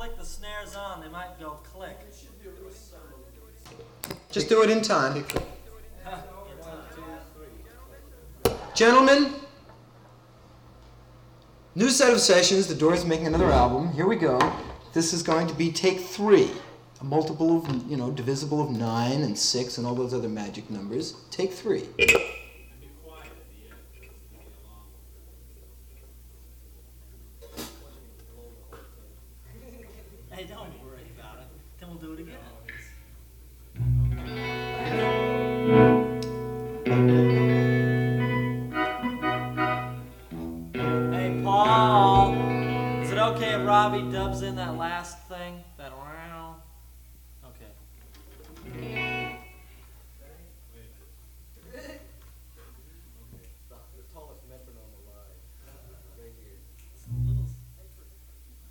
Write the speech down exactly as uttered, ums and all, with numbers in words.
click the snares on, they might go click. Just do it in time. Gentlemen, new set of sessions. The Doors making another album. Here we go. This is going to be take three. A multiple of, you know, divisible of nine and six and all those other magic numbers. Take three. Hey, don't worry about it. Then we'll do it again. Hey, Paul. Is it okay if Robbie dubs in that last thing? That orange?